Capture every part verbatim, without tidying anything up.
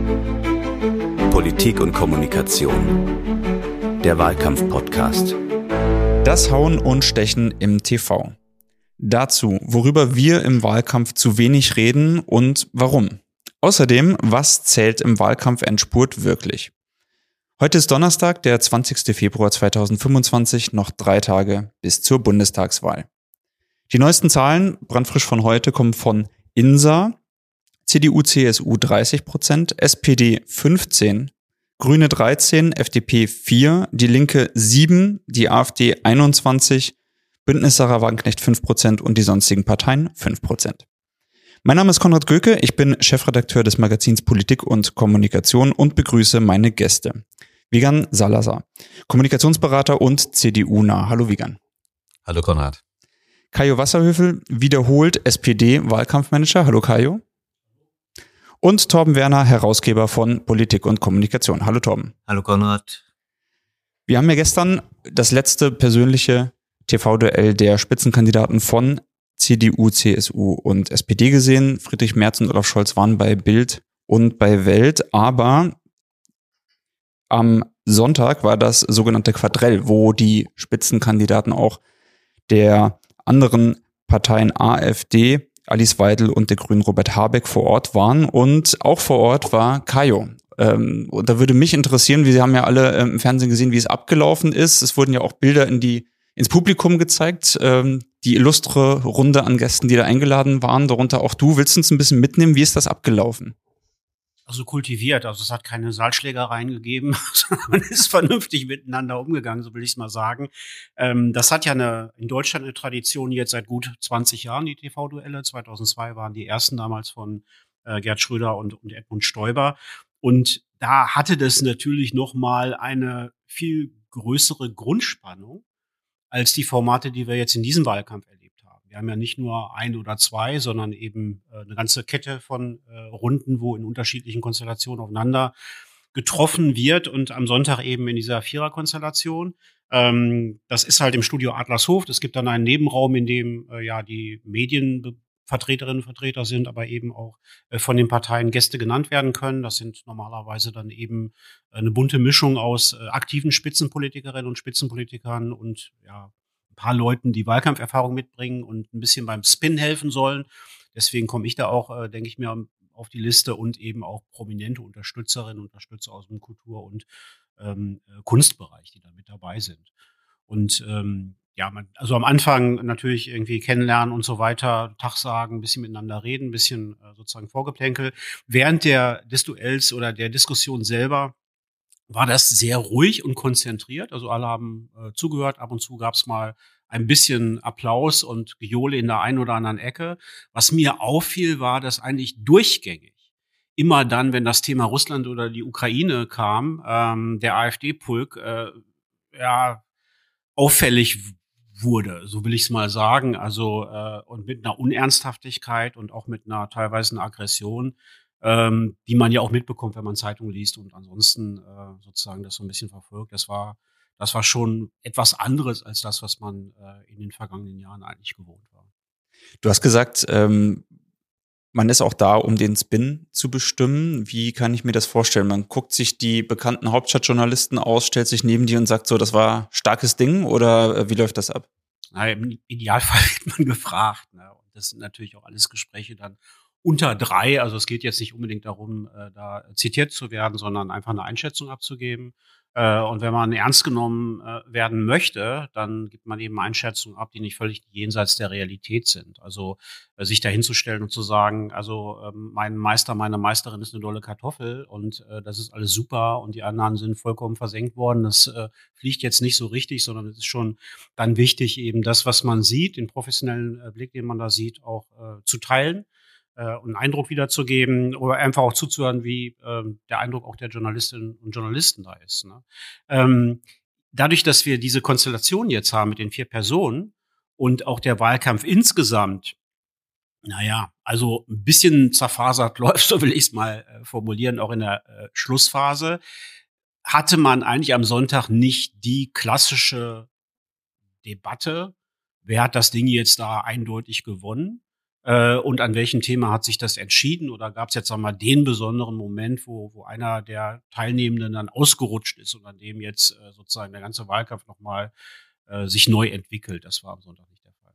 Politik und Kommunikation. Der Wahlkampf-Podcast. Das Hauen und Stechen im T V. Dazu, worüber wir im Wahlkampf zu wenig reden und warum. Außerdem, was zählt im Wahlkampfendspurt wirklich? Heute ist Donnerstag, der zwanzigster Februar zweitausendfünfundzwanzig, noch drei Tage bis zur Bundestagswahl. Die neuesten Zahlen, brandfrisch von heute, kommen von I N S A, C D U C S U dreißig Prozent, S P D fünfzehn, Grüne dreizehn, F D P vier, Die Linke sieben, die AfD einundzwanzig, Bündnis Sarah Wagenknecht fünf Prozent und die sonstigen Parteien fünf Prozent. Mein Name ist Konrad Göke, ich bin Chefredakteur des Magazins Politik und Kommunikation und begrüße meine Gäste. Wigan Salazar, Kommunikationsberater und C D U-nah. Hallo Wigan. Hallo Konrad. Kajo Wasserhöfel, wiederholt S P D-Wahlkampfmanager. Hallo Kajo. Und Torben Werner, Herausgeber von Politik und Kommunikation. Hallo Torben. Hallo Konrad. Wir haben ja gestern das letzte persönliche T V-Duell der Spitzenkandidaten von C D U, C S U und S P D gesehen. Friedrich Merz und Olaf Scholz waren bei Bild und bei Welt, aber am Sonntag war das sogenannte Quadrell, wo die Spitzenkandidaten auch der anderen Parteien AfD, Alice Weidel und der Grünen Robert Habeck vor Ort waren, und auch vor Ort war Kajo. Ähm, und da würde mich interessieren, wir haben ja alle ähm, im Fernsehen gesehen, wie es abgelaufen ist. Es wurden ja auch Bilder in die ins Publikum gezeigt, ähm, die illustre Runde an Gästen, die da eingeladen waren, darunter auch du. Willst du uns ein bisschen mitnehmen? Wie ist das abgelaufen? Also kultiviert, also es hat keine Saalschlägereien gegeben, man ist vernünftig miteinander umgegangen, so will ich es mal sagen. Ähm, das hat ja eine, in Deutschland eine Tradition jetzt seit gut zwanzig Jahren, die T V-Duelle. zweitausendzwei waren die ersten damals von äh, Gerd Schröder und, und Edmund Stoiber. Und da hatte das natürlich noch mal eine viel größere Grundspannung als die Formate, die wir jetzt in diesem Wahlkampf erlebt haben. Wir haben ja nicht nur ein oder zwei, sondern eben äh, eine ganze Kette von äh, Runden, wo in unterschiedlichen Konstellationen aufeinander getroffen wird, und am Sonntag eben in dieser Viererkonstellation. Ähm, das ist halt im Studio Adlershof. Es gibt dann einen Nebenraum, in dem äh, ja die Medienvertreterinnen und Vertreter sind, aber eben auch äh, von den Parteien Gäste genannt werden können. Das sind normalerweise dann eben äh, eine bunte Mischung aus äh, aktiven Spitzenpolitikerinnen und Spitzenpolitikern und ja ein paar Leuten, die Wahlkampferfahrung mitbringen und ein bisschen beim Spin helfen sollen. Deswegen komme ich da auch, äh, denke ich mir, auf die Liste, und eben auch prominente Unterstützerinnen und Unterstützer aus dem Kultur- und ähm, Kunstbereich, die da mit dabei sind. Und ähm, ja, man, also am Anfang natürlich irgendwie kennenlernen und so weiter, Tag sagen, ein bisschen miteinander reden, ein bisschen äh, sozusagen Vorgeplänkel. Während der des Duells oder der Diskussion selber war das sehr ruhig und konzentriert. Also alle haben äh, zugehört. Ab und zu gab es mal ein bisschen Applaus und Gejohle in der einen oder anderen Ecke. Was mir auffiel, war, dass eigentlich durchgängig immer dann, wenn das Thema Russland oder die Ukraine kam, ähm, der AfD-Pulk äh, ja auffällig wurde, so will ich es mal sagen. Also äh, und mit einer Unernsthaftigkeit und auch mit einer teilweise einer Aggression, ähm, die man ja auch mitbekommt, wenn man Zeitungen liest und ansonsten äh, sozusagen das so ein bisschen verfolgt. Das war, das war schon etwas anderes als das, was man äh, in den vergangenen Jahren eigentlich gewohnt war. Du hast gesagt, ähm, man ist auch da, um den Spin zu bestimmen. Wie kann ich mir das vorstellen? Man guckt sich die bekannten Hauptstadtjournalisten aus, stellt sich neben die und sagt so, das war starkes Ding, oder äh, wie läuft das ab? Na, im Idealfall wird man gefragt. Ne? Und das sind natürlich auch alles Gespräche dann unter drei. Also es geht jetzt nicht unbedingt darum, äh, da zitiert zu werden, sondern einfach eine Einschätzung abzugeben. Äh, und wenn man ernst genommen äh, werden möchte, dann gibt man eben Einschätzungen ab, die nicht völlig jenseits der Realität sind. Also äh, sich da hinzustellen und zu sagen, also äh, mein Meister, meine Meisterin ist eine dolle Kartoffel und äh, das ist alles super und die anderen sind vollkommen versenkt worden. Das äh, fliegt jetzt nicht so richtig, sondern es ist schon dann wichtig, eben das, was man sieht, den professionellen äh, Blick, den man da sieht, auch äh, zu teilen äh, und einen Eindruck wiederzugeben oder einfach auch zuzuhören, wie äh, der Eindruck auch der Journalistinnen und Journalisten da ist. Ne? Ähm, dadurch, dass wir diese Konstellation jetzt haben mit den vier Personen und auch der Wahlkampf insgesamt, naja, also ein bisschen zerfasert läuft, so will ich es mal äh, formulieren, auch in der äh, Schlussphase, hatte man eigentlich am Sonntag nicht die klassische Debatte, wer hat das Ding jetzt da eindeutig gewonnen, Äh, und an welchem Thema hat sich das entschieden? Oder gab es jetzt noch mal den besonderen Moment, wo, wo einer der Teilnehmenden dann ausgerutscht ist und an dem jetzt äh, sozusagen der ganze Wahlkampf noch mal äh, sich neu entwickelt? Das war am Sonntag nicht der Fall.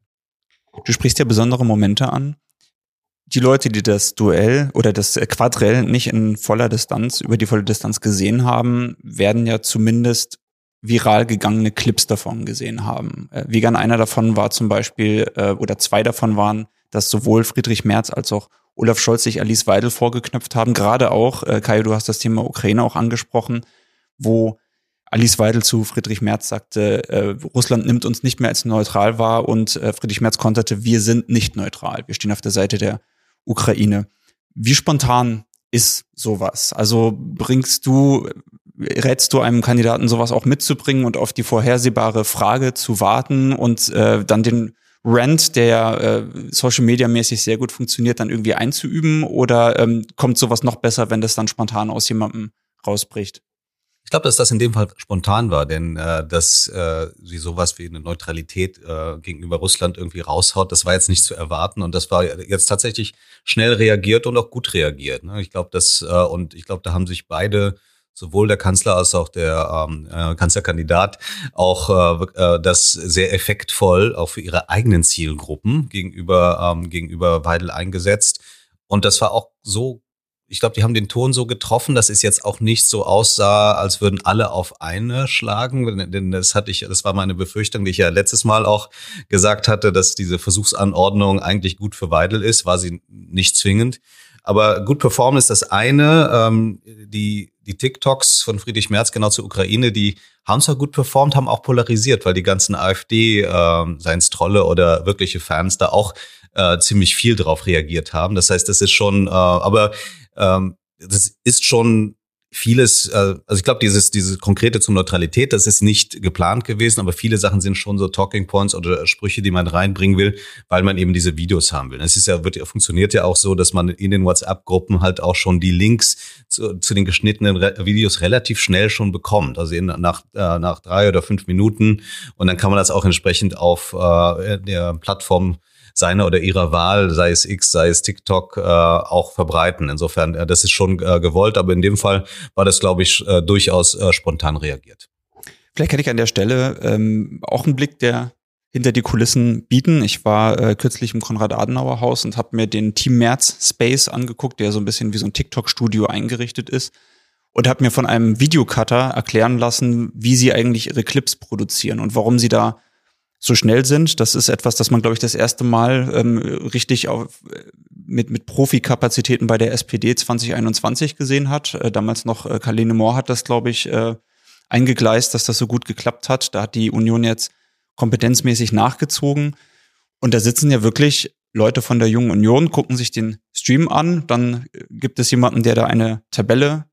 Du sprichst ja besondere Momente an. Die Leute, die das Duell oder das Quadrell nicht in voller Distanz, über die volle Distanz gesehen haben, werden ja zumindest viral gegangene Clips davon gesehen haben. Äh, Vegan, einer davon war zum Beispiel, äh, oder zwei davon waren, dass sowohl Friedrich Merz als auch Olaf Scholz sich Alice Weidel vorgeknöpft haben. Gerade auch, äh, Kai, du hast das Thema Ukraine auch angesprochen, wo Alice Weidel zu Friedrich Merz sagte, äh, Russland nimmt uns nicht mehr als neutral wahr und äh, Friedrich Merz konterte, wir sind nicht neutral. Wir stehen auf der Seite der Ukraine. Wie spontan ist sowas? Also bringst du, rätst du einem Kandidaten sowas auch mitzubringen und auf die vorhersehbare Frage zu warten und äh, dann den Rant, der ja äh, Social-Media-mäßig sehr gut funktioniert, dann irgendwie einzuüben? Oder ähm, kommt sowas noch besser, wenn das dann spontan aus jemandem rausbricht? Ich glaube, dass das in dem Fall spontan war, denn äh, dass äh, sie sowas wie eine Neutralität äh, gegenüber Russland irgendwie raushaut, das war jetzt nicht zu erwarten und das war jetzt tatsächlich schnell reagiert und auch gut reagiert. Ne? Ich glaube, dass äh, und ich glaube, da haben sich beide, sowohl der Kanzler als auch der ähm, äh, Kanzlerkandidat, auch äh, das sehr effektvoll auch für ihre eigenen Zielgruppen gegenüber ähm, gegenüber Weidel eingesetzt. Und das war auch so, ich glaube, die haben den Ton so getroffen, dass es jetzt auch nicht so aussah, als würden alle auf eine schlagen. Denn das hatte ich, das war meine Befürchtung, die ich ja letztes Mal auch gesagt hatte, dass diese Versuchsanordnung eigentlich gut für Weidel ist, war sie nicht zwingend. Aber gut performen ist das eine. Ähm, die die TikToks von Friedrich Merz genau zur Ukraine, die haben zwar gut performt, haben auch polarisiert, weil die ganzen AfD, äh, seien es Trolle oder wirkliche Fans, da auch äh, ziemlich viel drauf reagiert haben. Das heißt, das ist schon, äh, aber ähm, das ist schon vieles, äh, also ich glaube, dieses dieses konkrete zur Neutralität, das ist nicht geplant gewesen, aber viele Sachen sind schon so Talking Points oder Sprüche, die man reinbringen will, weil man eben diese Videos haben will. Es ist ja, wird, funktioniert ja auch so, dass man in den WhatsApp-Gruppen halt auch schon die Links zu, zu den geschnittenen Re- Videos relativ schnell schon bekommt, also in, nach äh, nach drei oder fünf Minuten, und dann kann man das auch entsprechend auf äh, der Plattform seiner oder ihrer Wahl, sei es X, sei es TikTok, äh, auch verbreiten. Insofern, äh, das ist schon äh, gewollt, aber in dem Fall war das, glaube ich, äh, durchaus äh, spontan reagiert. Vielleicht kann ich an der Stelle ähm, auch einen Blick der hinter die Kulissen bieten. Ich war äh, kürzlich im Konrad-Adenauer-Haus und habe mir den Team Merz Space angeguckt, der so ein bisschen wie so ein TikTok-Studio eingerichtet ist, und habe mir von einem Videocutter erklären lassen, wie sie eigentlich ihre Clips produzieren und warum sie da so schnell sind. Das ist etwas, das man, glaube ich, das erste Mal ähm, richtig auf, mit mit Profikapazitäten bei der S P D zwanzig einundzwanzig gesehen hat. Äh, damals noch äh, Karlene Mohr hat das, glaube ich, äh, eingegleist, dass das so gut geklappt hat. Da hat die Union jetzt kompetenzmäßig nachgezogen. Und da sitzen ja wirklich Leute von der Jungen Union, gucken sich den Stream an. Dann gibt es jemanden, der da eine Tabelle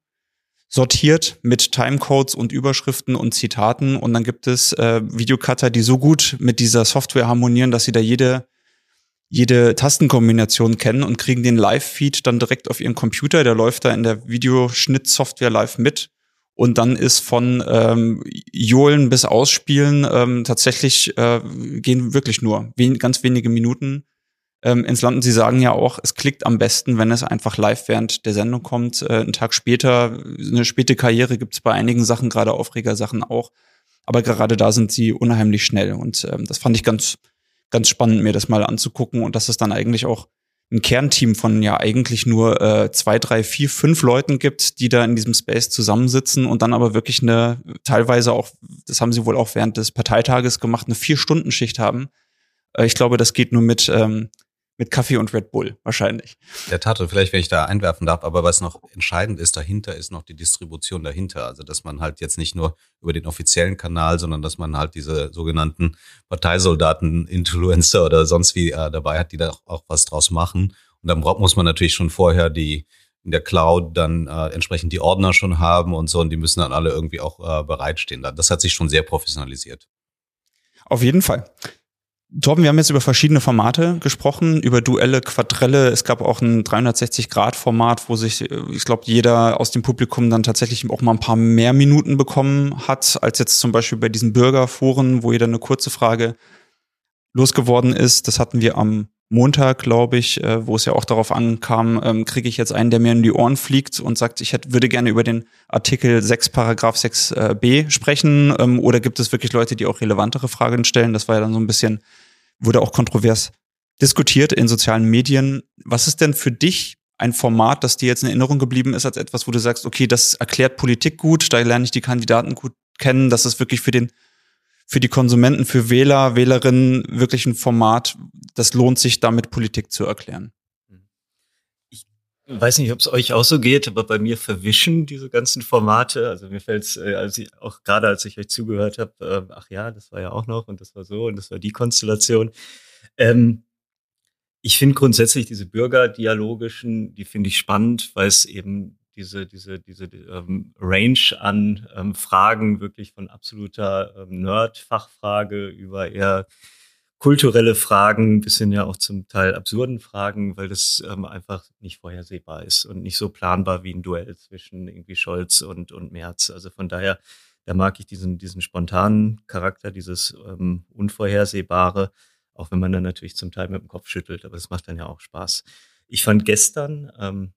sortiert mit Timecodes und Überschriften und Zitaten, und dann gibt es äh, Videocutter, die so gut mit dieser Software harmonieren, dass sie da jede jede Tastenkombination kennen und kriegen den Live-Feed dann direkt auf ihren Computer. Der läuft da in der Videoschnittsoftware live mit, und dann ist von ähm, Johlen bis Ausspielen ähm, tatsächlich äh, gehen wirklich nur wen- ganz wenige Minuten Ähm, ins Land. Und sie sagen ja auch, es klickt am besten, wenn es einfach live während der Sendung kommt. Äh, einen Tag später, eine späte Karriere gibt es bei einigen Sachen, gerade Aufregersachen auch. Aber gerade da sind sie unheimlich schnell. Und ähm, das fand ich ganz, ganz spannend, mir das mal anzugucken. Und dass es dann eigentlich auch ein Kernteam von ja eigentlich nur äh, zwei, drei, vier, fünf Leuten gibt, die da in diesem Space zusammensitzen und dann aber wirklich eine, teilweise auch, das haben sie wohl auch während des Parteitages gemacht, eine Vier-Stunden-Schicht haben. Äh, ich glaube, das geht nur mit ähm, mit Kaffee und Red Bull wahrscheinlich. Der Tat, vielleicht, wenn ich da einwerfen darf, aber was noch entscheidend ist dahinter, ist noch die Distribution dahinter. Also, dass man halt jetzt nicht nur über den offiziellen Kanal, sondern dass man halt diese sogenannten Parteisoldaten, Influencer oder sonst wie äh, dabei hat, die da auch, auch was draus machen. Und dann braucht, muss man natürlich schon vorher die in der Cloud dann äh, entsprechend die Ordner schon haben und so, und die müssen dann alle irgendwie auch äh, bereitstehen. Das hat sich schon sehr professionalisiert. Auf jeden Fall. Torben, wir haben jetzt über verschiedene Formate gesprochen, über Duelle, Quadrelle. Es gab auch ein dreihundertsechzig-Grad-Format, wo sich, ich glaube, jeder aus dem Publikum dann tatsächlich auch mal ein paar mehr Minuten bekommen hat, als jetzt zum Beispiel bei diesen Bürgerforen, wo jeder eine kurze Frage losgeworden ist. Das hatten wir am Montag, glaube ich, äh, wo es ja auch darauf ankam, ähm, kriege ich jetzt einen, der mir in die Ohren fliegt und sagt, ich hätte, würde gerne über den Artikel sechs, Paragraph sechs äh, b sprechen, ähm, oder gibt es wirklich Leute, die auch relevantere Fragen stellen? Das war ja dann so ein bisschen, wurde auch kontrovers diskutiert in sozialen Medien. Was ist denn für dich ein Format, das dir jetzt in Erinnerung geblieben ist, als etwas, wo du sagst, okay, das erklärt Politik gut, da lerne ich die Kandidaten gut kennen, das ist wirklich für den für die Konsumenten, für Wähler, Wählerinnen wirklich ein Format, das lohnt sich, damit Politik zu erklären? Ich weiß nicht, ob es euch auch so geht, aber bei mir verwischen diese ganzen Formate. Also mir fällt es, äh, als ich, auch gerade als ich euch zugehört habe, äh, ach ja, das war ja auch noch und das war so und das war die Konstellation. Ähm, ich finde grundsätzlich diese bürgerdialogischen, die finde ich spannend, weil es eben diese diese diese ähm, Range an ähm, Fragen wirklich von absoluter ähm, Nerd-Fachfrage über eher kulturelle Fragen bis hin ja auch zum Teil absurden Fragen, weil das ähm, einfach nicht vorhersehbar ist und nicht so planbar wie ein Duell zwischen irgendwie Scholz und und Merz. Also von daher, da mag ich diesen diesen spontanen Charakter, dieses ähm, Unvorhersehbare, auch wenn man dann natürlich zum Teil mit dem Kopf schüttelt, aber es macht dann ja auch Spaß. Ich fand gestern ähm,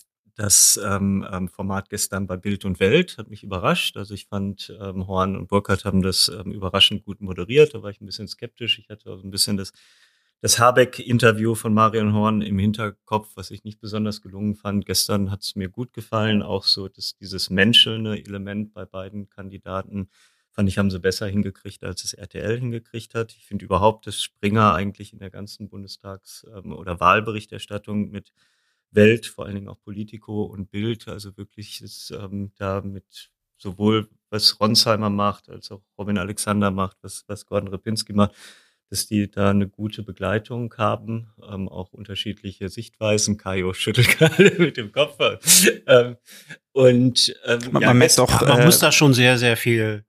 Das ähm, ähm, Format gestern bei Bild und Welt hat mich überrascht. Also ich fand, ähm, Horn und Burkhardt haben das ähm, überraschend gut moderiert. Da war ich ein bisschen skeptisch. Ich hatte auch ein bisschen das, das Habeck-Interview von Marion Horn im Hinterkopf, was ich nicht besonders gelungen fand. Gestern hat es mir gut gefallen. Auch so dass dieses menschelnde Element bei beiden Kandidaten, fand ich, haben sie besser hingekriegt, als es R T L hingekriegt hat. Ich finde überhaupt, dass Springer eigentlich in der ganzen Bundestags- ähm, oder Wahlberichterstattung mit Welt, vor allen Dingen auch Politico und Bild, also wirklich ist ähm, da mit sowohl was Ronsheimer macht, als auch Robin Alexander macht, was, was Gordon Ripinski macht, dass die da eine gute Begleitung haben, ähm, auch unterschiedliche Sichtweisen. Kajo schüttelt gerade mit dem Kopf. ähm, und ähm, Man, ja, man merkt gestern- auch, Man äh, muss da schon sehr, sehr viel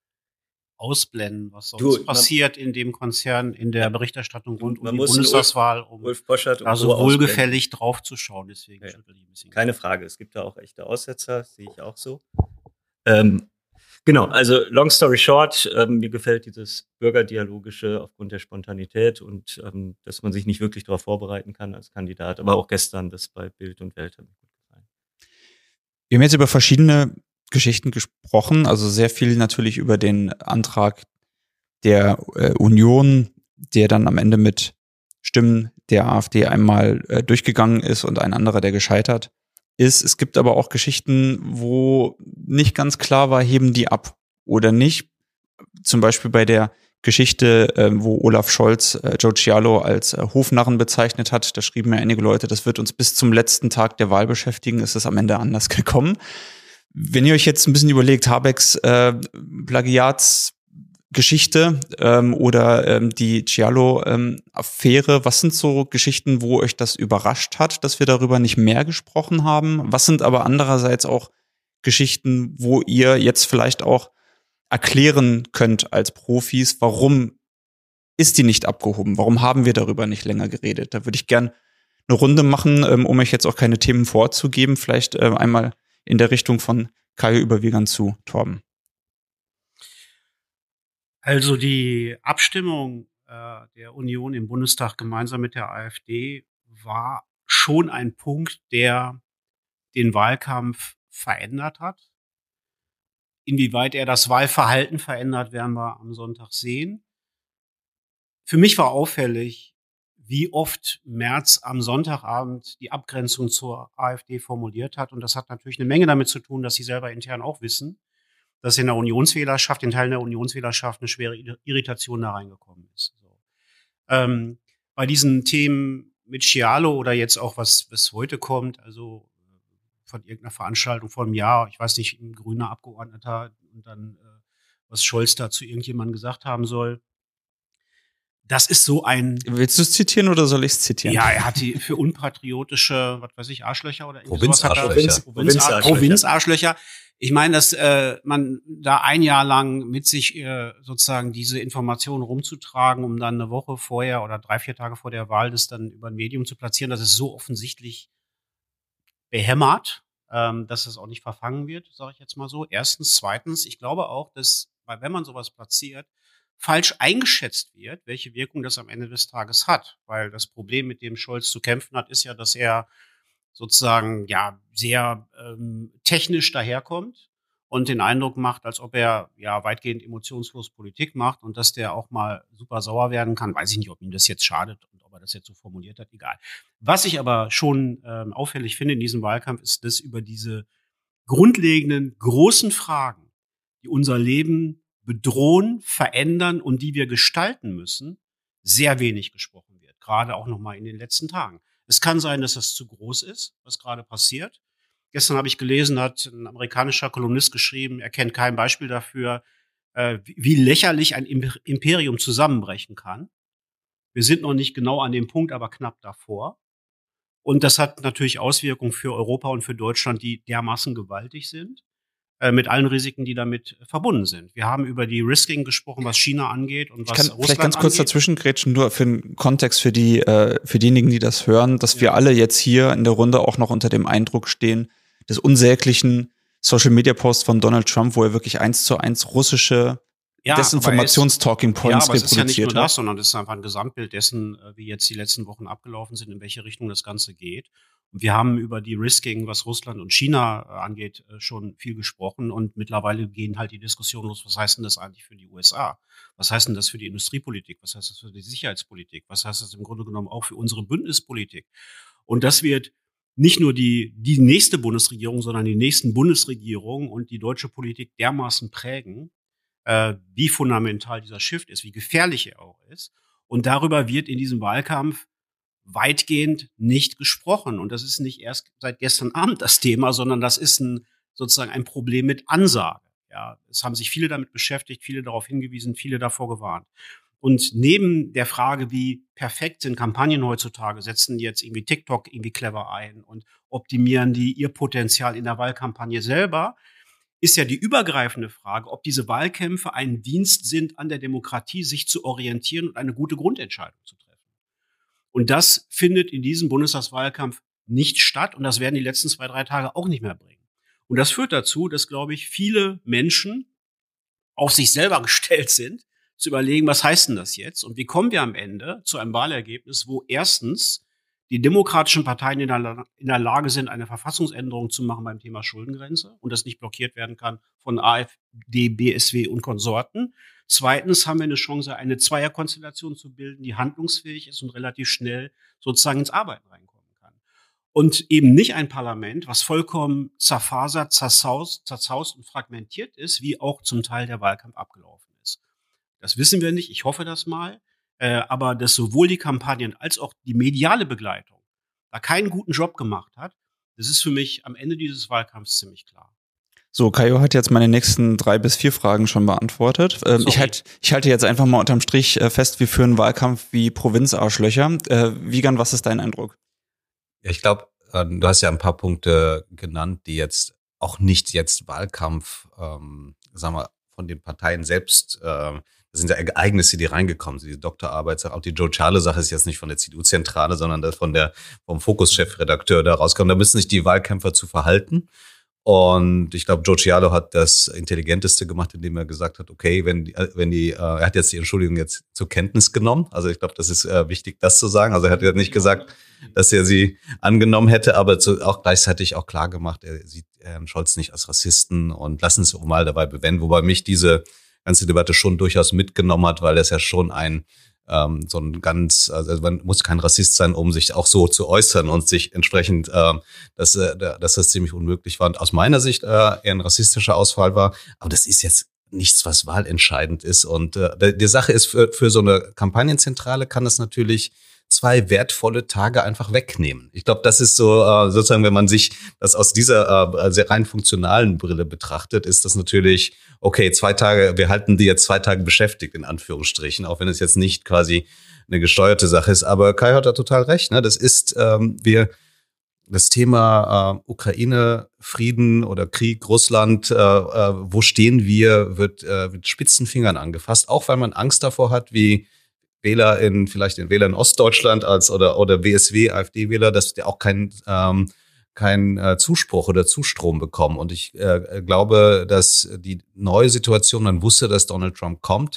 ausblenden, was sonst Du, man- passiert in dem Konzern, in der Berichterstattung rund um Man die muss einen Bundestagswahl, um Ulf Poschardt und da so Co. ausblenden. wohlgefällig draufzuschauen. Deswegen Ja. schüttel ich ein bisschen. Keine Frage, es gibt da auch echte Aussetzer, sehe ich auch so. Ähm, genau, also long story short, ähm, mir gefällt dieses Bürgerdialogische aufgrund der Spontanität und ähm, dass man sich nicht wirklich darauf vorbereiten kann als Kandidat. Aber auch gestern, das bei Bild und Welt hat mir gut gefallen. Wir haben jetzt über verschiedene Geschichten gesprochen, also sehr viel natürlich über den Antrag der äh, Union, der dann am Ende mit Stimmen der AfD einmal äh, durchgegangen ist und ein anderer, der gescheitert ist. Es gibt aber auch Geschichten, wo nicht ganz klar war, heben die ab oder nicht. Zum Beispiel bei der Geschichte, äh, wo Olaf Scholz äh, Joe Cialo als äh, Hofnarren bezeichnet hat. Da schrieben ja einige Leute, das wird uns bis zum letzten Tag der Wahl beschäftigen. Ist es am Ende anders gekommen. Wenn ihr euch jetzt ein bisschen überlegt, Habecks äh, Plagiatsgeschichte ähm, oder ähm, die Cialo-Affäre, ähm, was sind so Geschichten, wo euch das überrascht hat, dass wir darüber nicht mehr gesprochen haben? Was sind aber andererseits auch Geschichten, wo ihr jetzt vielleicht auch erklären könnt als Profis, warum ist die nicht abgehoben? Warum haben wir darüber nicht länger geredet? Da würde ich gern eine Runde machen, ähm, um euch jetzt auch keine Themen vorzugeben. Vielleicht äh, einmal in der Richtung von Kajo überwiegend zu Torben. Also die Abstimmung äh, der Union im Bundestag gemeinsam mit der AfD war schon ein Punkt, der den Wahlkampf verändert hat. Inwieweit er das Wahlverhalten verändert, werden wir am Sonntag sehen. Für mich war auffällig, wie oft Merz am Sonntagabend die Abgrenzung zur AfD formuliert hat. Und das hat natürlich eine Menge damit zu tun, dass sie selber intern auch wissen, dass in der Unionswählerschaft, in Teilen der Unionswählerschaft eine schwere Irritation da reingekommen ist. So. Ähm, bei diesen Themen mit Cialo oder jetzt auch was, was heute kommt, also von irgendeiner Veranstaltung vor einem Jahr, ich weiß nicht, ein grüner Abgeordneter und dann, äh, was Scholz da zu irgendjemandem gesagt haben soll. Das ist so ein. Willst du es zitieren oder soll ich es zitieren? Ja, er hat die für unpatriotische, was weiß ich, Arschlöcher oder Provinzarschlöcher. Provinzarschlöcher. Provinzarschlöcher. Ich meine, dass äh, man da ein Jahr lang mit sich äh, sozusagen diese Informationen rumzutragen, um dann eine Woche vorher oder drei, vier Tage vor der Wahl das dann über ein Medium zu platzieren, das ist so offensichtlich behämmert, ähm, dass es auch nicht verfangen wird, sage ich jetzt mal so. Erstens. Zweitens, ich glaube auch, dass, weil wenn man sowas platziert, falsch eingeschätzt wird, welche Wirkung das am Ende des Tages hat. Weil das Problem, mit dem Scholz zu kämpfen hat, ist ja, dass er sozusagen ja sehr ähm, technisch daherkommt und den Eindruck macht, als ob er ja weitgehend emotionslos Politik macht und dass der auch mal super sauer werden kann. Weiß ich nicht, ob ihm das jetzt schadet und ob er das jetzt so formuliert hat, egal. Was ich aber schon ähm, auffällig finde in diesem Wahlkampf, ist, dass über diese grundlegenden, großen Fragen, die unser Leben bedrohen, verändern und die wir gestalten müssen, sehr wenig gesprochen wird. Gerade auch noch mal in den letzten Tagen. Es kann sein, dass das zu groß ist, was gerade passiert. Gestern habe ich gelesen, hat ein amerikanischer Kolumnist geschrieben, er kennt kein Beispiel dafür, äh, wie lächerlich ein Imperium zusammenbrechen kann. Wir sind noch nicht genau an dem Punkt, aber knapp davor. Und das hat natürlich Auswirkungen für Europa und für Deutschland, die dermaßen gewaltig sind, äh, mit allen Risiken, die damit verbunden sind. Wir haben über die Risking gesprochen, was China angeht und was ich kann Russland vielleicht ganz kurz angeht. dazwischen grätschen, nur für den Kontext für die, äh, für diejenigen, die das hören, dass Ja. wir alle jetzt hier in der Runde auch noch unter dem Eindruck stehen des unsäglichen Social-Media-Posts von Donald Trump, wo er wirklich eins zu eins russische Ja, Desinformations-Talking-Points Ja, aber es ist ja nicht nur reproduziert hat. das, sondern es ist einfach ein Gesamtbild dessen, äh, wie jetzt die letzten Wochen abgelaufen sind, in welche Richtung das Ganze geht. Und wir haben über die Risking, was Russland und China äh, angeht, äh, schon viel gesprochen. Und mittlerweile gehen halt die Diskussionen los, was heißt denn das eigentlich für die U S A? Was heißt denn das für die Industriepolitik? Was heißt das für die Sicherheitspolitik? Was heißt das im Grunde genommen auch für unsere Bündnispolitik? Und das wird nicht nur die, die nächste Bundesregierung, sondern die nächsten Bundesregierungen und die deutsche Politik dermaßen prägen, äh, wie fundamental dieser Shift ist, wie gefährlich er auch ist. Und darüber wird in diesem Wahlkampf weitgehend nicht gesprochen. Und das ist nicht erst seit gestern Abend das Thema, sondern das ist ein, sozusagen ein Problem mit Ansage. Ja, es haben sich viele damit beschäftigt, viele darauf hingewiesen, viele davor gewarnt. Und neben der Frage, wie perfekt sind Kampagnen heutzutage, setzen die jetzt irgendwie TikTok irgendwie clever ein und optimieren die ihr Potenzial in der Wahlkampagne selber, ist ja die übergreifende Frage, ob diese Wahlkämpfe ein Dienst sind an der Demokratie, sich zu orientieren und eine gute Grundentscheidung zu treffen. Und das findet in diesem Bundestagswahlkampf nicht statt und das werden die letzten zwei, drei Tage auch nicht mehr bringen. Und das führt dazu, dass, glaube ich, viele Menschen auf sich selber gestellt sind, zu überlegen, was heißt denn das jetzt? Und wie kommen wir am Ende zu einem Wahlergebnis, wo erstens die demokratischen Parteien in der, in der Lage sind, eine Verfassungsänderung zu machen beim Thema Schuldengrenze und das nicht blockiert werden kann von AfD, B S W und Konsorten. Zweitens haben wir eine Chance, eine Zweierkonstellation zu bilden, die handlungsfähig ist und relativ schnell sozusagen ins Arbeiten reinkommen kann. Und eben nicht ein Parlament, was vollkommen zerfasert, zerzaust, zerzaust und fragmentiert ist, wie auch zum Teil der Wahlkampf abgelaufen ist. Das wissen wir nicht, ich hoffe das mal. Äh, aber dass sowohl die Kampagnen als auch die mediale Begleitung da keinen guten Job gemacht hat, das ist für mich am Ende dieses Wahlkampfs ziemlich klar. So, Kajo hat jetzt meine nächsten drei bis vier Fragen schon beantwortet. Ähm, ich, halt, ich halte jetzt einfach mal unterm Strich äh, fest, wir führen Wahlkampf wie Provinzarschlöcher. Äh, Wiegand, was ist dein Eindruck? Ja, ich glaube, äh, du hast ja ein paar Punkte genannt, die jetzt auch nicht jetzt Wahlkampf, ähm, sagen wir, von den Parteien selbst, äh, das sind ja Ereignisse, die reingekommen sind. Die Doktorarbeit, auch die Joe Charle-Sache ist jetzt nicht von der C D U-Zentrale, sondern das von der, vom Fokus-Chefredakteur da rauskommen. Da müssen sich die Wahlkämpfer zu verhalten. Und ich glaube, Joe Cialo hat das Intelligenteste gemacht, indem er gesagt hat, okay, wenn die, wenn die, äh, er hat jetzt die Entschuldigung jetzt zur Kenntnis genommen. Also ich glaube, das ist äh, wichtig, das zu sagen. Also er hat ja nicht gesagt, dass er sie angenommen hätte, aber zu, auch gleichzeitig auch klar gemacht, er sieht Herrn Scholz nicht als Rassisten und lassen es mal dabei bewenden, wobei mich diese ganze Debatte schon durchaus mitgenommen hat, weil das ja schon ein ähm, so ein ganz, also man muss kein Rassist sein, um sich auch so zu äußern und sich entsprechend, ähm, dass, äh, dass das ziemlich unmöglich war und aus meiner Sicht äh, eher ein rassistischer Ausfall war. Aber das ist jetzt nichts, was wahlentscheidend ist. Und äh, die Sache ist, für, für so eine Kampagnenzentrale kann das natürlich zwei wertvolle Tage einfach wegnehmen. Ich glaube, das ist so, äh, sozusagen, wenn man sich das aus dieser äh, sehr rein funktionalen Brille betrachtet, ist das natürlich, okay, zwei Tage, wir halten die jetzt zwei Tage beschäftigt, in Anführungsstrichen, auch wenn es jetzt nicht quasi eine gesteuerte Sache ist. Aber Kai hat da total recht, ne? Das ist, ähm, wir, das Thema äh, Ukraine, Frieden oder Krieg, Russland, äh, äh, wo stehen wir, wird äh, mit spitzen Fingern angefasst, auch weil man Angst davor hat, wie Wähler in, vielleicht den Wähler in Ostdeutschland als oder oder B S W, AfD-Wähler, dass die auch keinen ähm, keinen äh, Zuspruch oder Zustrom bekommen. Und ich äh, glaube, dass die neue Situation, man wusste, dass Donald Trump kommt,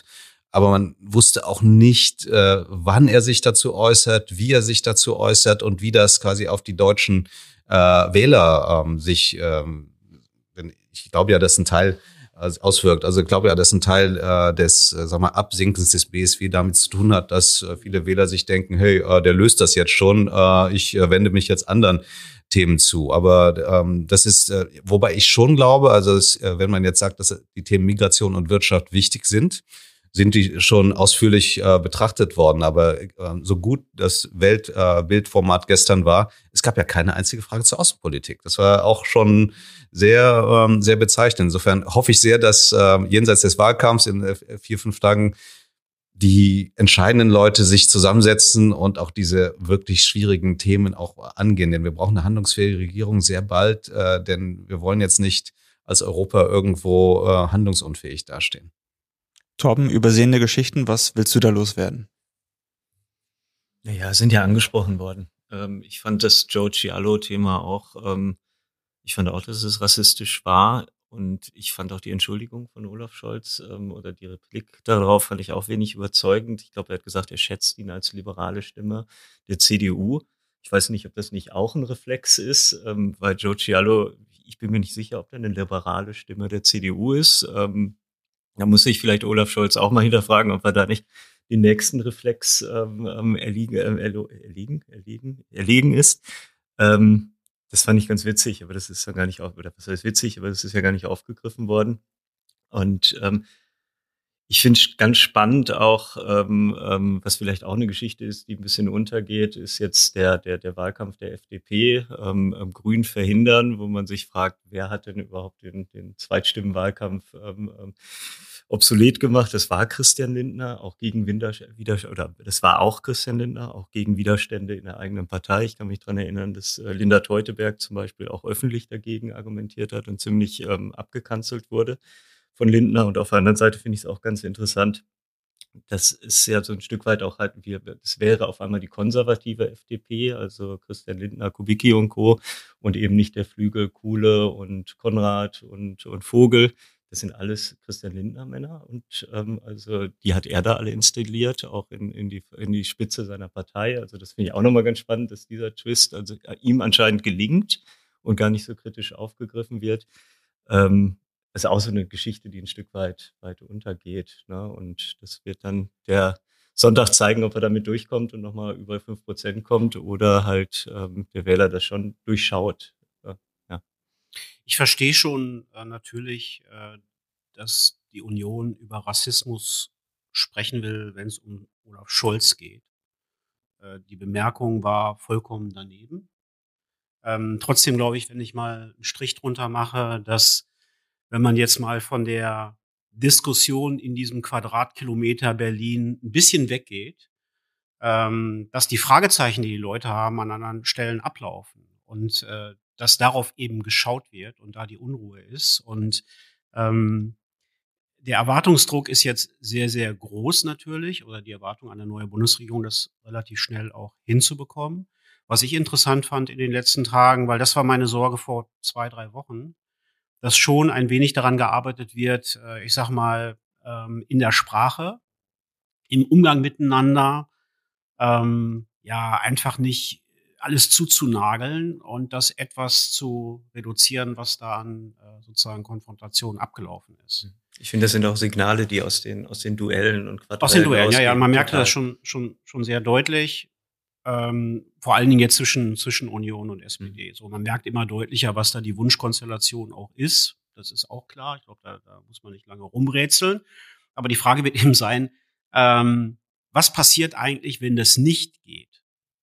aber man wusste auch nicht, äh, wann er sich dazu äußert, wie er sich dazu äußert und wie das quasi auf die deutschen äh, Wähler ähm, sich, ähm, ich glaube ja, dass ein Teil auswirkt. Also ich glaube ja, dass ein Teil äh, des, äh, sag mal, Absinkens des B S W damit zu tun hat, dass äh, viele Wähler sich denken, hey, äh, der löst das jetzt schon, äh, ich äh, wende mich jetzt anderen Themen zu. Aber ähm, das ist, äh, wobei ich schon glaube, also es, äh, wenn man jetzt sagt, dass die Themen Migration und Wirtschaft wichtig sind, sind die schon ausführlich äh, betrachtet worden. Aber äh, so gut das Weltbildformat äh, gestern war, es gab ja keine einzige Frage zur Außenpolitik. Das war auch schon sehr, ähm, sehr bezeichnend. Insofern hoffe ich sehr, dass äh, jenseits des Wahlkampfs in äh, vier, fünf Tagen die entscheidenden Leute sich zusammensetzen und auch diese wirklich schwierigen Themen auch angehen. Denn wir brauchen eine handlungsfähige Regierung sehr bald, äh, denn wir wollen jetzt nicht als Europa irgendwo äh, handlungsunfähig dastehen. Torben, übersehene Geschichten, was willst du da loswerden? Naja, sind ja angesprochen worden. Ähm, ich fand das Joe Cialo-Thema auch, ähm, ich fand auch, dass es rassistisch war. Und ich fand auch die Entschuldigung von Olaf Scholz ähm, oder die Replik darauf fand ich auch wenig überzeugend. Ich glaube, er hat gesagt, er schätzt ihn als liberale Stimme der C D U. Ich weiß nicht, ob das nicht auch ein Reflex ist, ähm, weil Joe Cialo, ich bin mir nicht sicher, ob er eine liberale Stimme der C D U ist. Ähm, da muss sich vielleicht Olaf Scholz auch mal hinterfragen, ob er da nicht den nächsten Reflex ähm, erliegen, äh, erliegen, erliegen, erlegen ist. Ähm, Das fand ich ganz witzig, aber das ist ja gar nicht auf, oder was heißt witzig, aber das ist ja gar nicht aufgegriffen worden. Und ähm, ich finde ganz spannend auch, ähm, ähm, was vielleicht auch eine Geschichte ist, die ein bisschen untergeht, ist jetzt der der der Wahlkampf der F D P, ähm, ähm, Grün verhindern, wo man sich fragt, wer hat denn überhaupt den den Zweitstimmenwahlkampf ähm, ähm, obsolet gemacht? Das war Christian Lindner, auch gegen Widerstände, oder das war auch Christian Lindner, auch gegen Widerstände in der eigenen Partei. Ich kann mich dran erinnern, dass äh, Linda Teuteberg zum Beispiel auch öffentlich dagegen argumentiert hat und ziemlich ähm, abgekanzelt wurde von Lindner. Und auf der anderen Seite finde ich es auch ganz interessant, das ist ja so ein Stück weit auch halt, wie, das wäre auf einmal die konservative F D P, also Christian Lindner, Kubicki und Co. und eben nicht der Flügel Kuhle und Konrad und, und Vogel. Das sind alles Christian Lindner-Männer und ähm, also die hat er da alle installiert, auch in, in, die, in die Spitze seiner Partei. Also das finde ich auch nochmal ganz spannend, dass dieser Twist also ihm anscheinend gelingt und gar nicht so kritisch aufgegriffen wird. Ähm, Das ist auch so eine Geschichte, die ein Stück weit, weit untergeht. Ne? Und das wird dann der Sonntag zeigen, ob er damit durchkommt und nochmal über fünf Prozent kommt oder halt ähm, der Wähler das schon durchschaut. Ja. Ich verstehe schon äh, natürlich, äh, dass die Union über Rassismus sprechen will, wenn es um Olaf Scholz geht. Äh, die Bemerkung war vollkommen daneben. Ähm, trotzdem glaube ich, wenn ich mal einen Strich drunter mache, dass wenn man jetzt mal von der Diskussion in diesem Quadratkilometer Berlin ein bisschen weggeht, ähm, dass die Fragezeichen, die die Leute haben, an anderen Stellen ablaufen und äh, dass darauf eben geschaut wird und da die Unruhe ist. Und ähm, der Erwartungsdruck ist jetzt sehr, sehr groß natürlich, oder die Erwartung an eine neue Bundesregierung, das relativ schnell auch hinzubekommen. Was ich interessant fand in den letzten Tagen, weil das war meine Sorge vor zwei, drei Wochen, dass schon ein wenig daran gearbeitet wird, äh, ich sag mal, ähm, in der Sprache, im Umgang miteinander, ähm, ja, einfach nicht alles zuzunageln und das etwas zu reduzieren, was da an äh, sozusagen Konfrontation abgelaufen ist. Ich finde, das sind auch Signale, die aus den, aus den Duellen und Quadrellen Aus den Duellen, ja, ja, man merkte total. das schon, schon, schon sehr deutlich. Ähm, vor allen Dingen jetzt zwischen, zwischen Union und S P D. Mhm. So, man merkt immer deutlicher, was da die Wunschkonstellation auch ist. Das ist auch klar. Ich glaube, da, da muss man nicht lange rumrätseln. Aber die Frage wird eben sein, ähm, was passiert eigentlich, wenn das nicht geht?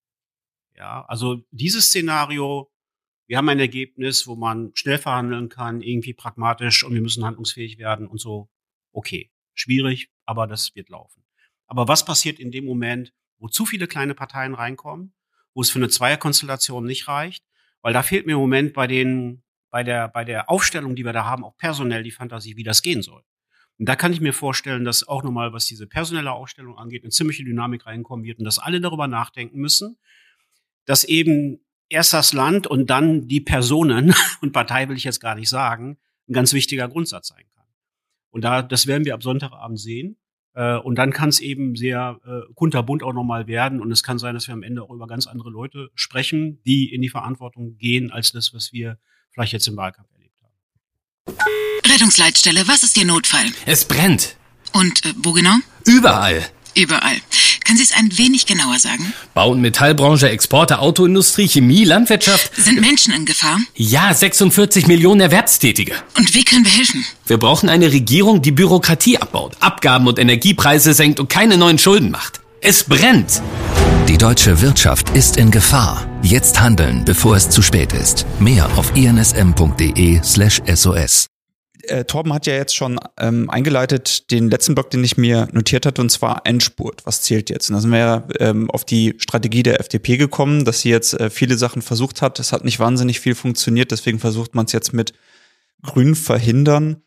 Ja, also dieses Szenario, wir haben ein Ergebnis, wo man schnell verhandeln kann, irgendwie pragmatisch und wir müssen handlungsfähig werden und so. Okay, schwierig, aber das wird laufen. Aber was passiert in dem Moment, wo zu viele kleine Parteien reinkommen, wo es für eine Zweierkonstellation nicht reicht? Weil da fehlt mir im Moment bei den, bei der, bei der Aufstellung, die wir da haben, auch personell die Fantasie, wie das gehen soll. Und da kann ich mir vorstellen, dass auch nochmal, was diese personelle Aufstellung angeht, eine ziemliche Dynamik reinkommen wird und dass alle darüber nachdenken müssen, dass eben erst das Land und dann die Personen, und Partei will ich jetzt gar nicht sagen, ein ganz wichtiger Grundsatz sein kann. Und da, das werden wir ab Sonntagabend sehen. Äh, und dann kann es eben sehr äh, kunterbunt auch nochmal werden. Und es kann sein, dass wir am Ende auch über ganz andere Leute sprechen, die in die Verantwortung gehen, als das, was wir vielleicht jetzt im Wahlkampf erlebt haben. Rettungsleitstelle, was ist Ihr Notfall? Es brennt. Und äh, wo genau? Überall. Überall. Können Sie es ein wenig genauer sagen? Bau- und Metallbranche, Exporte, Autoindustrie, Chemie, Landwirtschaft. Sind Menschen in Gefahr? Ja, sechsundvierzig Millionen Erwerbstätige. Und wie können wir helfen? Wir brauchen eine Regierung, die Bürokratie abbaut, Abgaben und Energiepreise senkt und keine neuen Schulden macht. Es brennt. Die deutsche Wirtschaft ist in Gefahr. Jetzt handeln, bevor es zu spät ist. Mehr auf insm.de slash sos. Äh, Torben hat ja jetzt schon ähm, eingeleitet den letzten Block, den ich mir notiert hatte, und zwar Endspurt. Was zählt jetzt? Und da sind wir ja ähm, auf die Strategie der F D P gekommen, dass sie jetzt äh, viele Sachen versucht hat. Es hat nicht wahnsinnig viel funktioniert, deswegen versucht man es jetzt mit Grün verhindern.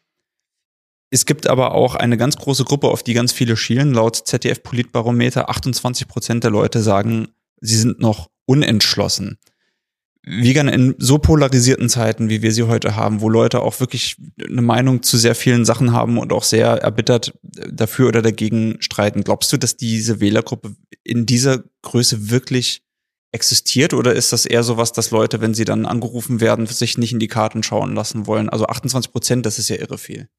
Es gibt aber auch eine ganz große Gruppe, auf die ganz viele schielen. Laut Z D F-Politbarometer achtundzwanzig Prozent der Leute sagen, sie sind noch unentschlossen. Wiegand, in so polarisierten Zeiten, wie wir sie heute haben, wo Leute auch wirklich eine Meinung zu sehr vielen Sachen haben und auch sehr erbittert dafür oder dagegen streiten, glaubst du, dass diese Wählergruppe in dieser Größe wirklich existiert, oder ist das eher sowas, dass Leute, wenn sie dann angerufen werden, sich nicht in die Karten schauen lassen wollen? Also achtundzwanzig Prozent, das ist ja irre viel.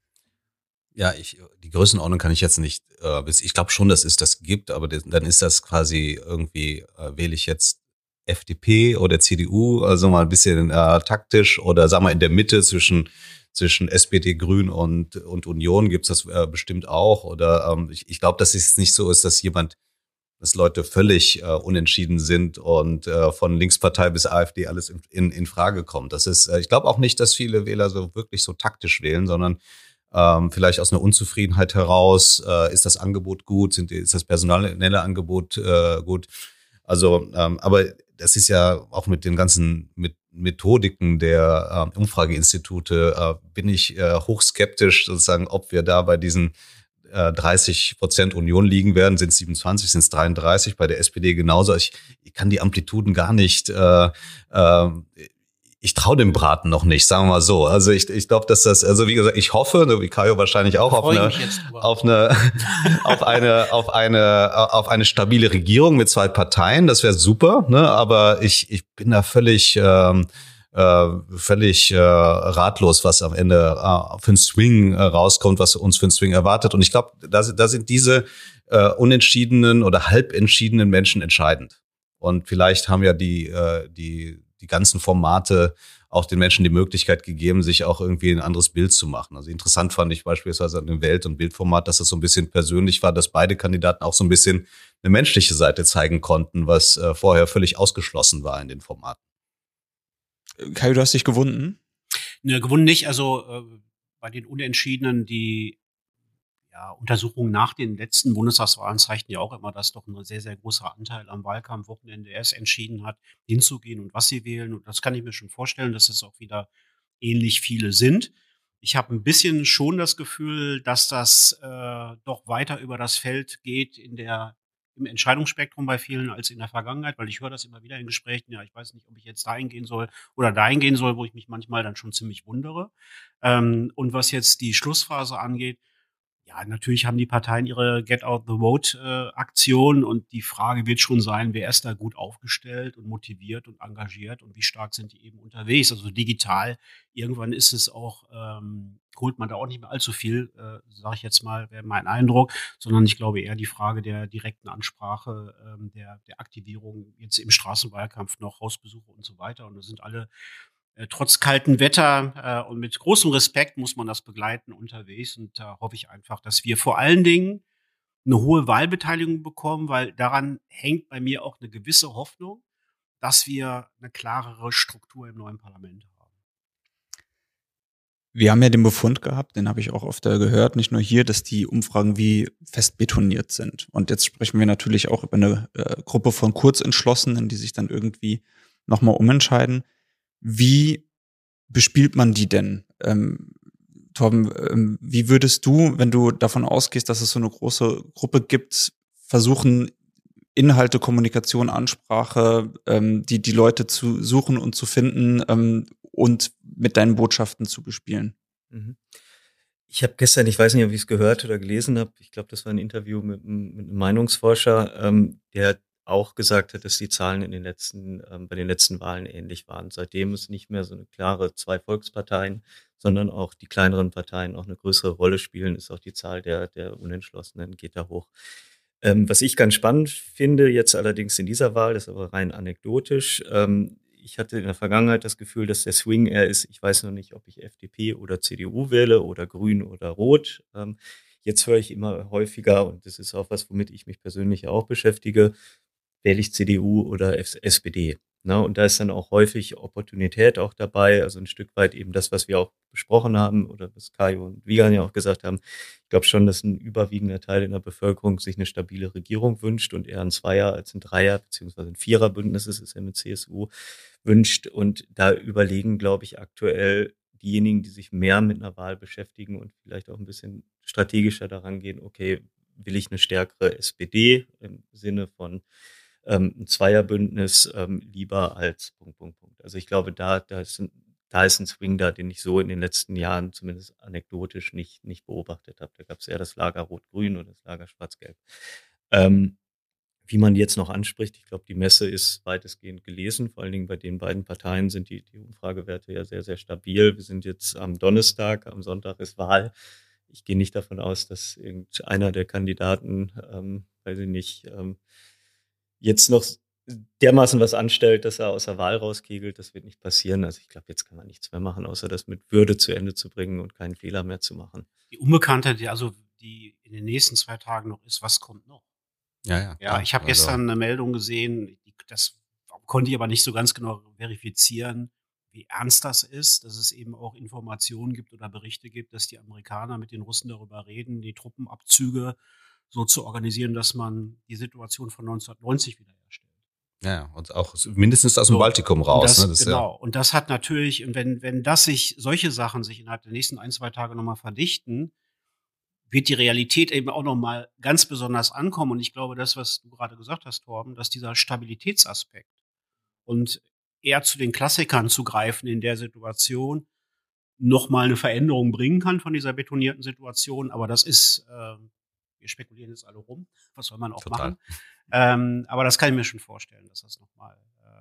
Ja, ich, die Größenordnung kann ich jetzt nicht, äh, ich glaube schon, dass es das gibt, aber das, dann ist das quasi irgendwie, äh, wähle ich jetzt F D P oder C D U, also mal ein bisschen äh, taktisch, oder sagen wir in der Mitte zwischen zwischen S P D, Grün und und Union gibt's das äh, bestimmt auch. Oder ähm, ich, ich glaube, dass es nicht so ist, dass jemand, dass Leute völlig äh, unentschieden sind und äh, von Linkspartei bis AfD alles in, in, in Frage kommt. Das ist, äh, ich glaube auch nicht, dass viele Wähler so wirklich so taktisch wählen, sondern ähm, vielleicht aus einer Unzufriedenheit heraus, äh, ist das Angebot gut, sind, ist das personelle Angebot äh, gut. Also, ähm, aber das ist ja auch mit den ganzen mit Methodiken der äh, Umfrageinstitute, äh, bin ich äh, hochskeptisch sozusagen, ob wir da bei diesen äh, dreißig Prozent Union liegen werden. Sind es siebenundzwanzig, sind es dreiunddreißig, bei der S P D genauso. Ich, ich kann die Amplituden gar nicht, äh, äh, ich traue dem Braten noch nicht, sagen wir mal so. Also ich, ich glaube, dass das, also wie gesagt, ich hoffe, wie Kajo wahrscheinlich auch, auf eine, auf eine, auf eine, auf eine, auf eine stabile Regierung mit zwei Parteien. Das wäre super, ne? Aber ich, ich bin da völlig, ähm, äh, völlig äh, ratlos, was am Ende äh, für einen Swing äh, rauskommt, was uns für einen Swing erwartet. Und ich glaube, da, da sind diese äh, unentschiedenen oder halbentschiedenen Menschen entscheidend. Und vielleicht haben ja die, äh, die die ganzen Formate auch den Menschen die Möglichkeit gegeben, sich auch irgendwie ein anderes Bild zu machen. Also interessant fand ich beispielsweise an dem Welt- und Bildformat, dass das so ein bisschen persönlich war, dass beide Kandidaten auch so ein bisschen eine menschliche Seite zeigen konnten, was äh, vorher völlig ausgeschlossen war in den Formaten. Kai, du hast dich gewunden? Ne, gewunden nicht. Also äh, bei den Unentschiedenen, die ja, Untersuchungen nach den letzten Bundestagswahlen zeigten ja auch immer, dass doch ein sehr, sehr großer Anteil am Wahlkampfwochenende erst entschieden hat, hinzugehen und was sie wählen. Und das kann ich mir schon vorstellen, dass es auch wieder ähnlich viele sind. Ich habe ein bisschen schon das Gefühl, dass das äh, doch weiter über das Feld geht in der im Entscheidungsspektrum bei vielen als in der Vergangenheit, weil ich höre das immer wieder in Gesprächen, ja, ich weiß nicht, ob ich jetzt dahin gehen soll oder dahin gehen soll, wo ich mich manchmal dann schon ziemlich wundere. Ähm, und was jetzt die Schlussphase angeht, ja, natürlich haben die Parteien ihre Get-out-the-vote-Aktion und die Frage wird schon sein, wer ist da gut aufgestellt und motiviert und engagiert und wie stark sind die eben unterwegs. Also digital, irgendwann ist es auch, ähm, holt man da auch nicht mehr allzu viel, äh, sage ich jetzt mal, wäre mein Eindruck, sondern ich glaube eher die Frage der direkten Ansprache, ähm, der, der Aktivierung jetzt im Straßenwahlkampf noch, Hausbesuche und so weiter. Und da sind alle trotz kaltem Wetter äh, und mit großem Respekt muss man das begleiten unterwegs. Und da hoffe ich einfach, dass wir vor allen Dingen eine hohe Wahlbeteiligung bekommen, weil daran hängt bei mir auch eine gewisse Hoffnung, dass wir eine klarere Struktur im neuen Parlament haben. Wir haben ja den Befund gehabt, den habe ich auch oft gehört, nicht nur hier, dass die Umfragen wie fest betoniert sind. Und jetzt sprechen wir natürlich auch über eine äh, Gruppe von Kurzentschlossenen, die sich dann irgendwie nochmal umentscheiden. Wie bespielt man die denn? Ähm, Torben, ähm, wie würdest du, wenn du davon ausgehst, dass es so eine große Gruppe gibt, versuchen, Inhalte, Kommunikation, Ansprache, ähm, die die Leute zu suchen und zu finden ähm, und mit deinen Botschaften zu bespielen? Mhm. Ich habe gestern, ich weiß nicht, ob ich es gehört oder gelesen habe, ich glaube, das war ein Interview mit, mit einem Meinungsforscher, ähm, der auch gesagt hat, dass die Zahlen in den letzten, ähm, bei den letzten Wahlen ähnlich waren. Seitdem ist nicht mehr so eine klare zwei Volksparteien, sondern auch die kleineren Parteien auch eine größere Rolle spielen, ist auch die Zahl der, der Unentschlossenen geht da hoch. Ähm, was ich ganz spannend finde, jetzt allerdings in dieser Wahl, das ist aber rein anekdotisch, ähm, ich hatte in der Vergangenheit das Gefühl, dass der Swing eher ist, ich weiß noch nicht, ob ich F D P oder C D U wähle oder Grün oder Rot. Ähm, jetzt höre ich immer häufiger, und das ist auch was, womit ich mich persönlich auch beschäftige, wähle ich C D U oder S P D. Ne? Und da ist dann auch häufig Opportunität auch dabei, also ein Stück weit eben das, was wir auch besprochen haben oder was Kajo und Wiegand ja auch gesagt haben. Ich glaube schon, dass ein überwiegender Teil in der Bevölkerung sich eine stabile Regierung wünscht und eher ein Zweier als ein Dreier beziehungsweise ein Vierer-Bündnis ist es ja mit C S U wünscht. Und da überlegen, glaube ich, aktuell diejenigen, die sich mehr mit einer Wahl beschäftigen und vielleicht auch ein bisschen strategischer daran gehen, okay, will ich eine stärkere S P D im Sinne von ähm, ein Zweierbündnis ähm, lieber als Punkt, Punkt, Punkt. Also ich glaube, da, da ist ein, da ist ein Swing da, den ich so in den letzten Jahren zumindest anekdotisch nicht, nicht beobachtet habe. Da gab es eher das Lager Rot-Grün oder das Lager Schwarz-Gelb. Ähm, wie man jetzt noch anspricht, ich glaube, die Messe ist weitestgehend gelesen. Vor allen Dingen bei den beiden Parteien sind die, die Umfragewerte ja sehr, sehr stabil. Wir sind jetzt am Donnerstag, am Sonntag ist Wahl. Ich gehe nicht davon aus, dass irgendeiner der Kandidaten, ähm, weiß ich nicht, ähm, jetzt noch dermaßen was anstellt, dass er aus der Wahl rauskegelt. Das wird nicht passieren. Also ich glaube, jetzt kann man nichts mehr machen, außer das mit Würde zu Ende zu bringen und keinen Fehler mehr zu machen. Die Unbekannte, die also die in den nächsten zwei Tagen noch ist, was kommt noch? Ja, ja. Ja, ich habe also. gestern eine Meldung gesehen, das konnte ich aber nicht so ganz genau verifizieren, wie ernst das ist, dass es eben auch Informationen gibt oder Berichte gibt, dass die Amerikaner mit den Russen darüber reden, die Truppenabzüge so zu organisieren, dass man die Situation von neunzehnhundertneunzig wiederherstellt. Ja, und auch mindestens aus dem So, Baltikum raus. Das, ne? Das genau. Ja. Und das hat natürlich, und wenn, wenn das sich, solche Sachen sich innerhalb der nächsten ein, zwei Tage nochmal verdichten, wird die Realität eben auch nochmal ganz besonders ankommen. Und ich glaube, das, was du gerade gesagt hast, Torben, dass dieser Stabilitätsaspekt und eher zu den Klassikern zu greifen in der Situation nochmal eine Veränderung bringen kann von dieser betonierten Situation. Aber das ist, äh, wir spekulieren jetzt alle rum, was soll man auch Total. machen. Ähm, aber das kann ich mir schon vorstellen, dass das nochmal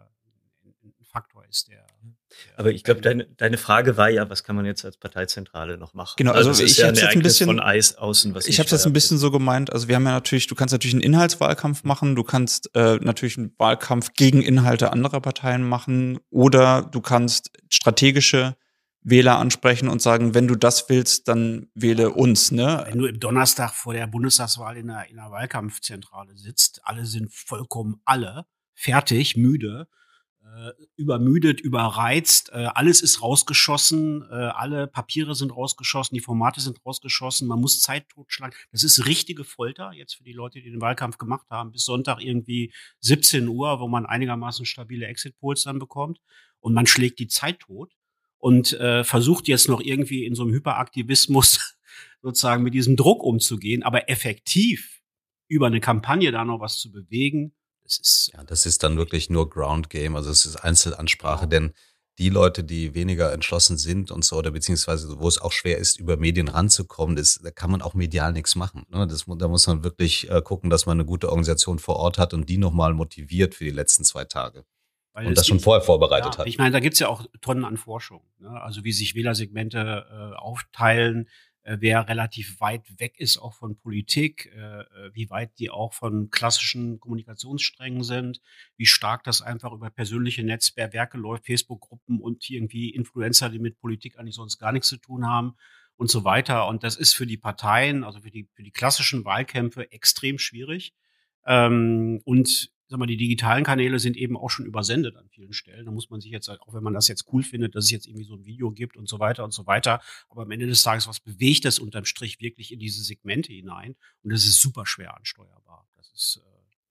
äh, ein, ein Faktor ist, der. der aber ich glaube, deine, deine Frage war ja, was kann man jetzt als Parteizentrale noch machen? Genau, also, also ich ja habe jetzt ein bisschen von Eis außen, was ich habe jetzt ein bisschen so gemeint. Also wir haben ja natürlich, du kannst natürlich einen Inhaltswahlkampf machen, du kannst äh, natürlich einen Wahlkampf gegen Inhalte anderer Parteien machen oder du kannst strategische Wähler ansprechen und sagen, wenn du das willst, dann wähle uns, ne? Wenn du im Donnerstag vor der Bundestagswahl in der, in der Wahlkampfzentrale sitzt, alle sind vollkommen alle fertig, müde, äh, übermüdet, überreizt, äh, alles ist rausgeschossen, äh, alle Papiere sind rausgeschossen, die Formate sind rausgeschossen, man muss Zeit totschlagen. Das ist richtige Folter jetzt für die Leute, die den Wahlkampf gemacht haben, bis Sonntag irgendwie siebzehn Uhr, wo man einigermaßen stabile Exit-Polls dann bekommt und man schlägt die Zeit tot. Und äh, versucht jetzt noch irgendwie in so einem Hyperaktivismus sozusagen mit diesem Druck umzugehen, aber effektiv über eine Kampagne da noch was zu bewegen, das ist ja, das ist dann wirklich nur Ground Game, also es ist Einzelansprache, denn die Leute, die weniger entschlossen sind und so, oder beziehungsweise wo es auch schwer ist, über Medien ranzukommen, das, da kann man auch medial nichts machen. Ne? Das, da muss man wirklich äh, gucken, dass man eine gute Organisation vor Ort hat und die nochmal motiviert für die letzten zwei Tage. Weil und das schon vorher vorbereitet ja, hat. Ich meine, da gibt's ja auch Tonnen an Forschung. Ne? Also wie sich Wählersegmente äh, aufteilen, äh, wer relativ weit weg ist auch von Politik, äh, wie weit die auch von klassischen Kommunikationssträngen sind, wie stark das einfach über persönliche Netzwerke läuft, Facebook-Gruppen und irgendwie Influencer, die mit Politik eigentlich sonst gar nichts zu tun haben und so weiter. Und das ist für die Parteien, also für die, für die klassischen Wahlkämpfe extrem schwierig. Ähm, und sag mal, die digitalen Kanäle sind eben auch schon übersendet an vielen Stellen. Da muss man sich jetzt, auch wenn man das jetzt cool findet, dass es jetzt irgendwie so ein Video gibt und so weiter und so weiter. Aber am Ende des Tages, was bewegt das unterm Strich wirklich in diese Segmente hinein? Und das ist super schwer ansteuerbar. Das ist,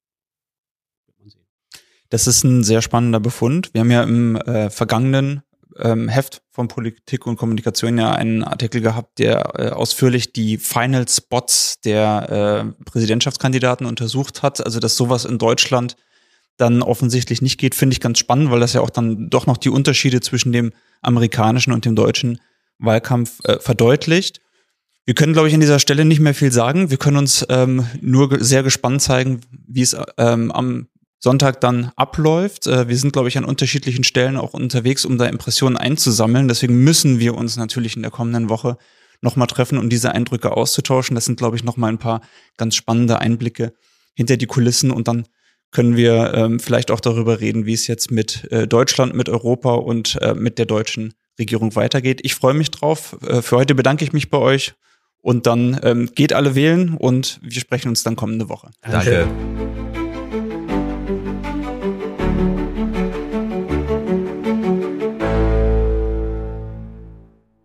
äh, wird man sehen. Das ist ein sehr spannender Befund. Wir haben ja im äh, vergangenen ähm, Heft von Politik und Kommunikation ja einen Artikel gehabt, der äh, ausführlich die Final Spots der äh, Präsidentschaftskandidaten untersucht hat. Also dass sowas in Deutschland dann offensichtlich nicht geht, finde ich ganz spannend, weil das ja auch dann doch noch die Unterschiede zwischen dem amerikanischen und dem deutschen Wahlkampf äh, verdeutlicht. Wir können, glaube ich, an dieser Stelle nicht mehr viel sagen. Wir können uns ähm, nur ge- sehr gespannt zeigen, wie es ähm, am Sonntag dann abläuft. Äh, wir sind, glaube ich, an unterschiedlichen Stellen auch unterwegs, um da Impressionen einzusammeln. Deswegen müssen wir uns natürlich in der kommenden Woche nochmal treffen, um diese Eindrücke auszutauschen. Das sind, glaube ich, nochmal ein paar ganz spannende Einblicke hinter die Kulissen. Und dann können wir ähm, vielleicht auch darüber reden, wie es jetzt mit äh, Deutschland, mit Europa und äh, mit der deutschen Regierung weitergeht. Ich freue mich drauf. Äh, für heute bedanke ich mich bei euch. Und dann ähm, geht alle wählen und wir sprechen uns dann kommende Woche. Danke.